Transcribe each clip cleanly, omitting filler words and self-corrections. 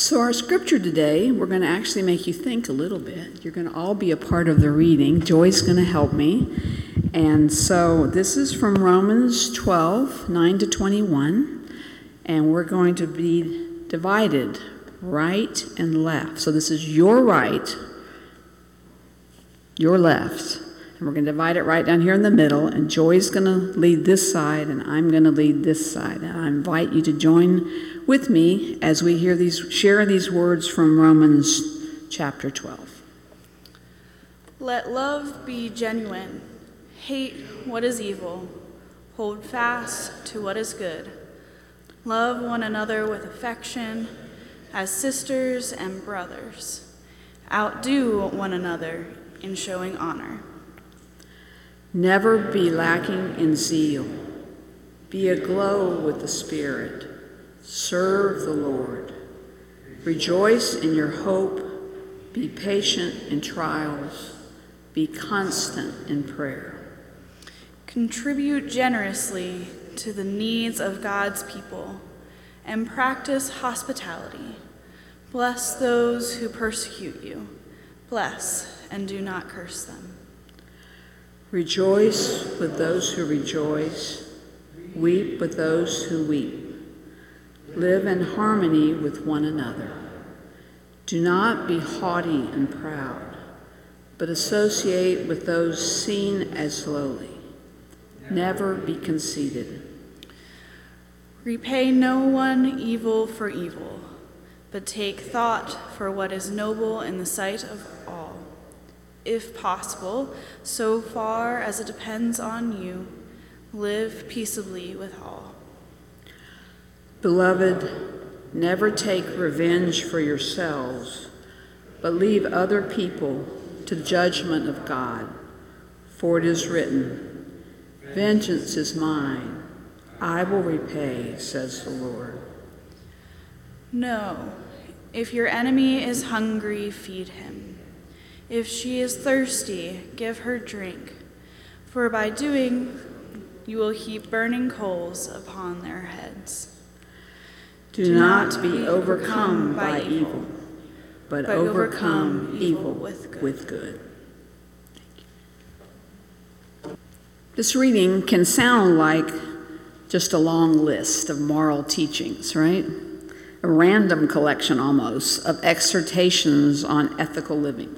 So our scripture today, we're going to actually make you think a little bit. You're going to all be a part of the reading. Joy's going to help me. And so this is from Romans 12, 9 to 21. And we're going to be divided right and left. So this is your right, your left. And we're going to divide it right down here in the middle. And Joy's going to lead this side, and I'm going to lead this side. And I invite you to join with me as we share these words from Romans chapter 12. Let love be genuine. Hate what is evil. Hold fast to what is good. Love one another with affection as sisters and brothers. Outdo one another in showing honor. Never be lacking in zeal. Be aglow with the Spirit. Serve the Lord. Rejoice in your hope. Be patient in trials. Be constant in prayer. Contribute generously to the needs of God's people and practice hospitality. Bless those who persecute you. Bless and do not curse them. Rejoice with those who rejoice. Weep with those who weep. Live in harmony with one another. Do not be haughty and proud, but associate with those seen as lowly. Never be conceited. Repay no one evil for evil, but take thought for what is noble in the sight of all. If possible, so far as it depends on you, live peaceably with all. Beloved, never take revenge for yourselves, but leave other people to the judgment of God. For it is written, "Vengeance is mine, I will repay," says the Lord. No, if your enemy is hungry, feed him. If she is thirsty, give her drink, for by doing you will heap burning coals upon their heads. Do not be overcome by evil, but overcome evil with good. This reading can sound like just a long list of moral teachings, right? A random collection almost of exhortations on ethical living.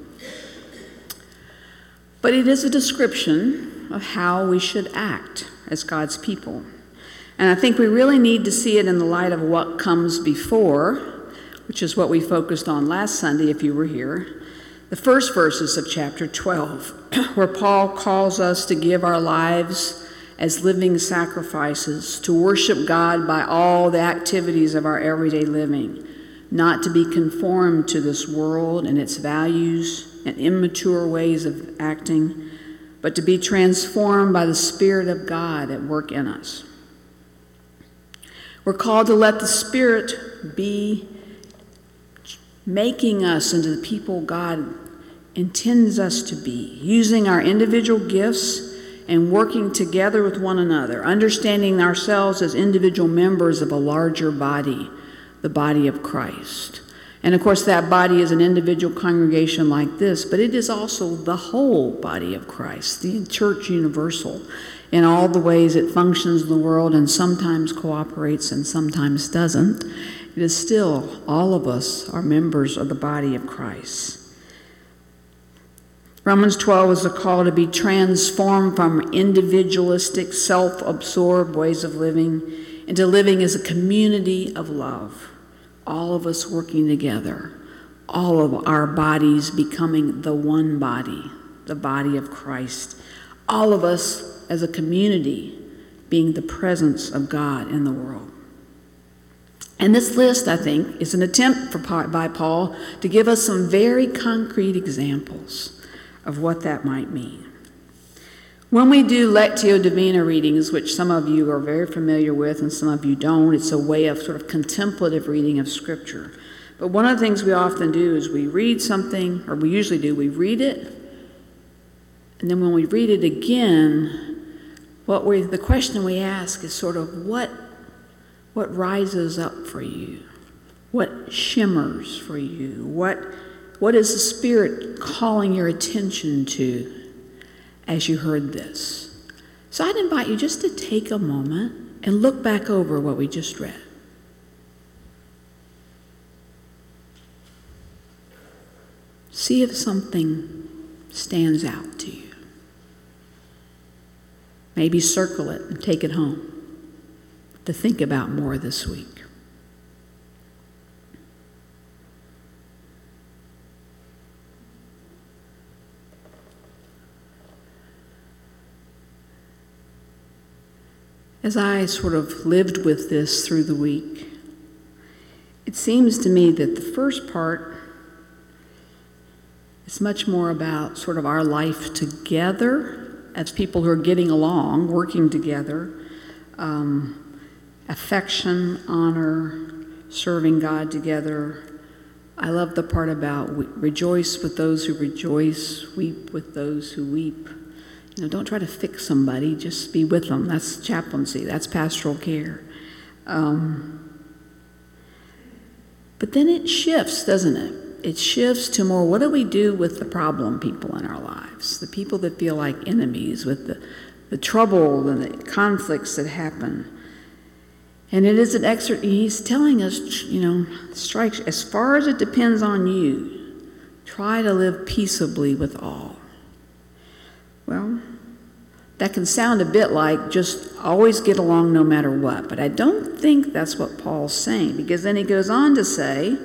But it is a description of how we should act as God's people. And I think we really need to see it in the light of what comes before, which is what we focused on last Sunday if you were here. The first verses of chapter 12, where Paul calls us to give our lives as living sacrifices, to worship God by all the activities of our everyday living, not to be conformed to this world and its values and immature ways of acting, but to be transformed by the Spirit of God at work in us. We're called to let the Spirit be making us into the people God intends us to be, using our individual gifts and working together with one another, understanding ourselves as individual members of a larger body, the body of Christ. And of course, that body is an individual congregation like this, but it is also the whole body of Christ, the church universal, in all the ways it functions in the world and sometimes cooperates and sometimes doesn't. It is still, all of us are members of the body of Christ. Romans 12 is a call to be transformed from individualistic, self-absorbed ways of living into living as a community of love. All of us working together, all of our bodies becoming the one body, the body of Christ. All of us as a community being the presence of God in the world. And this list, I think, is an attempt by Paul to give us some very concrete examples of what that might mean. When we do Lectio Divina readings, which some of you are very familiar with and some of you don't, it's a way of sort of contemplative reading of Scripture. But one of the things we often do is we read something, or we usually do, we read it, and then when we read it again, the question we ask is sort of what rises up for you? What shimmers for you? What is the Spirit calling your attention to as you heard this? So I'd invite you just to take a moment and look back over what we just read. See if something stands out to you. Maybe circle it and take it home to think about more this week. As I sort of lived with this through the week, it seems to me that the first part is much more about sort of our life together as people who are getting along, working together, affection, honor, serving God together. I love the part about rejoice with those who rejoice, weep with those who weep. You know, don't try to fix somebody, just be with them. That's chaplaincy, that's pastoral care. But then it shifts, doesn't it? It shifts to more, what do we do with the problem people in our lives? The people that feel like enemies, with the trouble and the conflicts that happen. And it is an excerpt, he's telling us, you know, strike, as far as it depends on you, try to live peaceably with all. Well, that can sound a bit like just always get along no matter what, but I don't think that's what Paul's saying, because then he goes on to say,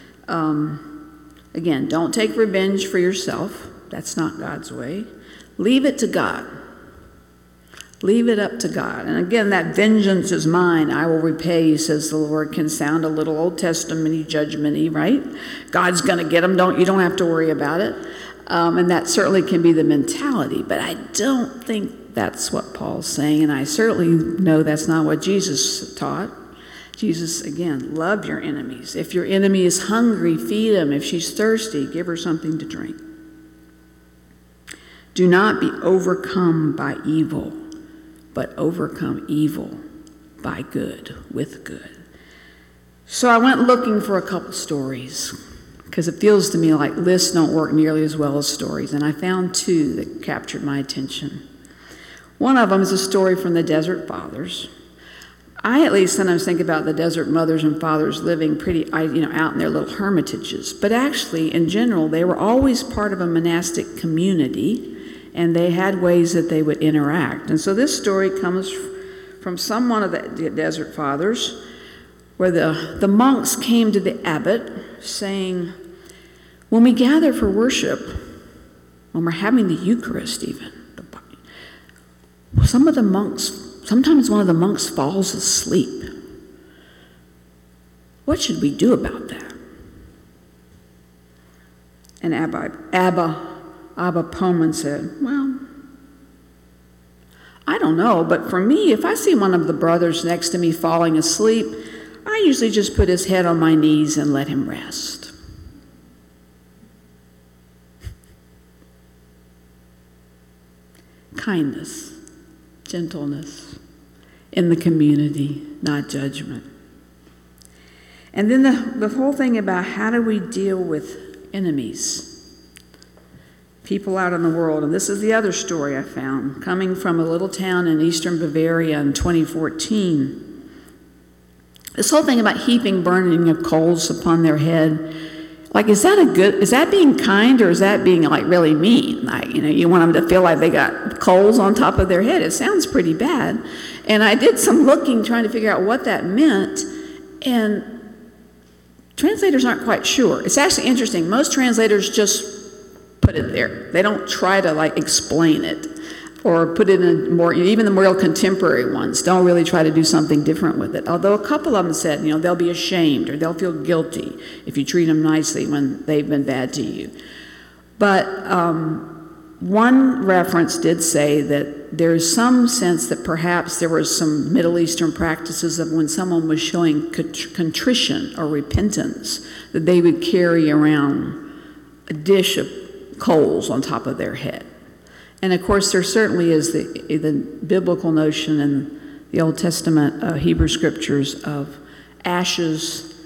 again, don't take revenge for yourself. That's not God's way. Leave it to God. Leave it up to God. And again, that vengeance is mine, I will repay, says the Lord, can sound a little Old Testament-y, judgment-y, right? God's going to get them. You don't have to worry about it. And that certainly can be the mentality, but I don't think that's what Paul's saying, and I certainly know that's not what Jesus taught. Jesus, again, love your enemies. If your enemy is hungry, feed him. If she's thirsty, give her something to drink. Do not be overcome by evil, but overcome evil by good, with good. So I went looking for a couple stories, because it feels to me like lists don't work nearly as well as stories, and I found two that captured my attention. One of them is a story from the Desert Fathers. I at least sometimes think about the desert mothers and fathers living pretty, out in their little hermitages. But actually, in general, they were always part of a monastic community, and they had ways that they would interact. And so this story comes from one of the Desert Fathers, where the monks came to the abbot saying, when we gather for worship, when we're having the Eucharist even, sometimes one of the monks falls asleep. What should we do about that? And Abba Pullman said, well, I don't know, but for me, if I see one of the brothers next to me falling asleep, I usually just put his head on my knees and let him rest. Kindness, gentleness in the community, not judgment. And then the whole thing about how do we deal with enemies, people out in the world. And this is the other story I found, coming from a little town in eastern Bavaria in 2014. This whole thing about heaping burning of coals upon their head, like, is that being kind, or is that being like really mean? Like, you want them to feel like they got coals on top of their head. It sounds pretty bad. And I did some looking trying to figure out what that meant, and translators aren't quite sure. It's actually interesting. Most translators just put it there. They don't try to explain it or put it in more, even the more contemporary ones don't really try to do something different with it. Although a couple of them said, they'll be ashamed or they'll feel guilty if you treat them nicely when they've been bad to you. But one reference did say that there's some sense that perhaps there was some Middle Eastern practices of when someone was showing contrition or repentance, that they would carry around a dish of coals on top of their head. And of course, there certainly is the biblical notion in the Old Testament Hebrew scriptures of ashes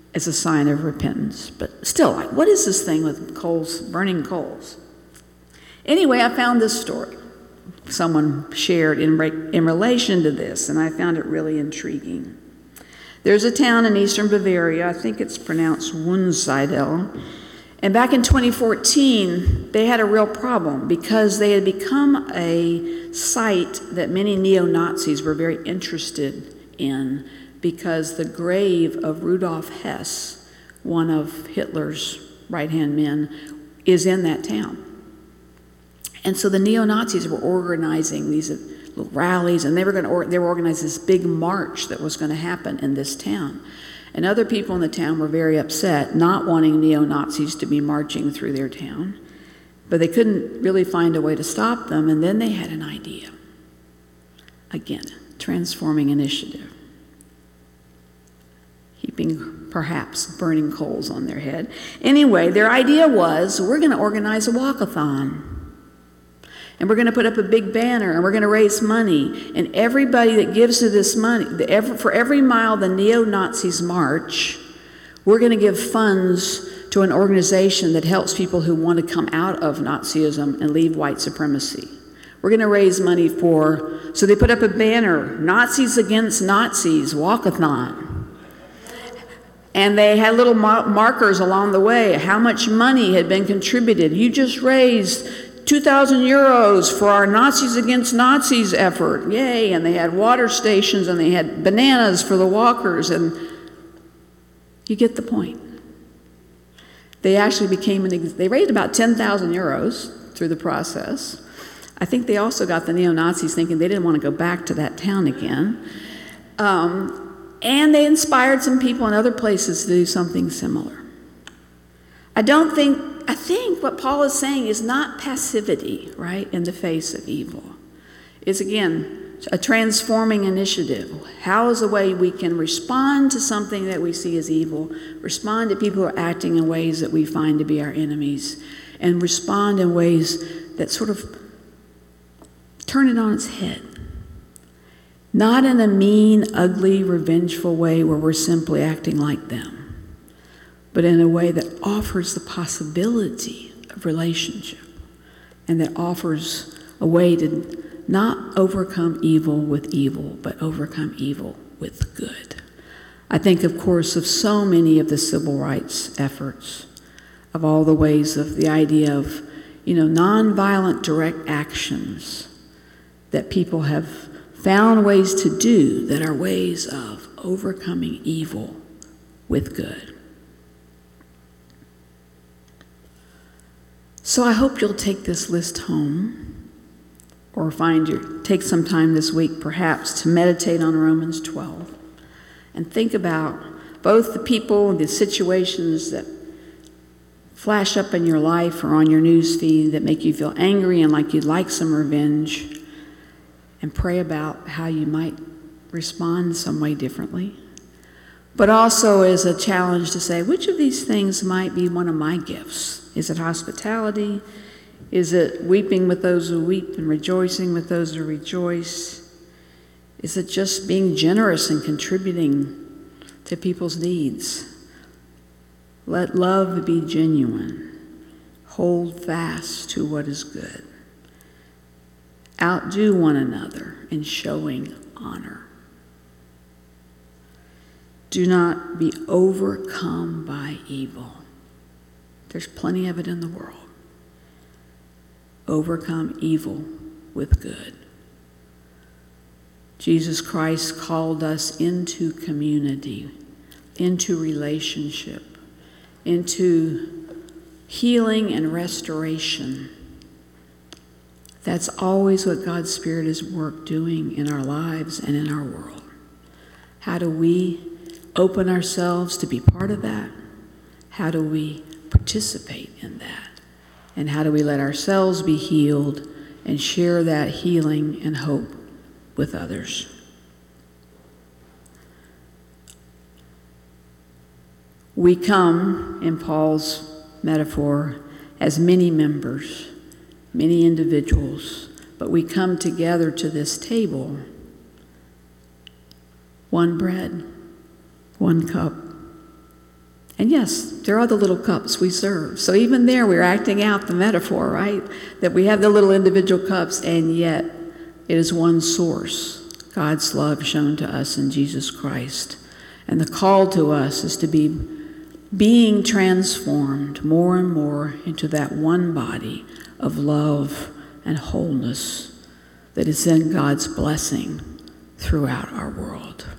as a sign of repentance. But still, like, what is this thing with coals, burning coals? Anyway, I found this story someone shared in relation to this, and I found it really intriguing. There's a town in eastern Bavaria, I think it's pronounced Wunsiedel, and back in 2014, they had a real problem because they had become a site that many neo-Nazis were very interested in, because the grave of Rudolf Hess, one of Hitler's right-hand men, is in that town. And so the neo-Nazis were organizing these little rallies, and they were organizing this big march that was going to happen in this town. And other people in the town were very upset, not wanting neo-Nazis to be marching through their town, but they couldn't really find a way to stop them. And then they had an idea. Again, transforming initiative. Heaping, perhaps, burning coals on their head. Anyway, their idea was, we're going to organize a walkathon. And we're going to put up a big banner, and we're going to raise money. And everybody that gives to this money, for every mile the neo-Nazis march, we're going to give funds to an organization that helps people who want to come out of Nazism and leave white supremacy. We're going to raise money so they put up a banner, Nazis Against Nazis, walkathon. And they had little markers along the way, how much money had been contributed. You just raised 2,000 euros for our Nazis Against Nazis effort, yay. And they had water stations, and they had bananas for the walkers, and you get the point. They actually they raised about 10,000 euros through the process. I think they also got the neo-Nazis thinking they didn't want to go back to that town again. And they inspired some people in other places to do something similar. I think what Paul is saying is not passivity, right, in the face of evil. It's, again, a transforming initiative. How is a way we can respond to something that we see as evil, respond to people who are acting in ways that we find to be our enemies, and respond in ways that sort of turn it on its head. Not in a mean, ugly, revengeful way where we're simply acting like them, but in a way that offers the possibility of relationship, and that offers a way to not overcome evil with evil, but overcome evil with good. I think, of course, of so many of the civil rights efforts, of all the ways of the idea of, nonviolent direct actions that people have found ways to do that are ways of overcoming evil with good. So I hope you'll take this list home, or take some time this week perhaps to meditate on Romans 12 and think about both the people and the situations that flash up in your life or on your news feed that make you feel angry and like you'd like some revenge, and pray about how you might respond some way differently. But also as a challenge to say, which of these things might be one of my gifts? Is it hospitality? Is it weeping with those who weep and rejoicing with those who rejoice? Is it just being generous and contributing to people's needs? Let love be genuine. Hold fast to what is good. Outdo one another in showing honor. Do not be overcome by evil. There's plenty of it in the world. Overcome evil with good. Jesus Christ called us into community, into relationship, into healing and restoration. That's always what God's Spirit is doing in our lives and in our world. How do we open ourselves to be part of that? How do we participate in that? And how do we let ourselves be healed and share that healing and hope with others? We come, in Paul's metaphor, as many members, many individuals, but we come together to this table, one bread, one cup, And yes, there are the little cups we serve. So even there, we're acting out the metaphor, right? That we have the little individual cups, and yet it is one source, God's love shown to us in Jesus Christ. And the call to us is to be being transformed more and more into that one body of love and wholeness that is in God's blessing throughout our world.